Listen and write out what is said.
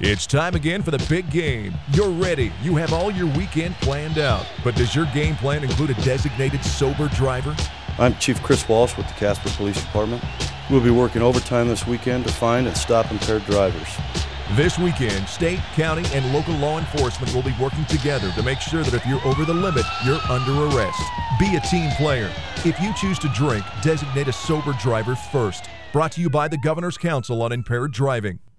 It's time again for the big game. You're ready. You have all your weekend planned out. But does your game plan include a designated sober driver? I'm Chief Chris Walsh with the Casper Police Department. We'll be working overtime this weekend to find and stop impaired drivers. This weekend, state, county, and local law enforcement will be working together to make sure that if you're over the limit, you're under arrest. Be a team player. If you choose to drink, designate a sober driver first. Brought to you by the Governor's Council on Impaired Driving.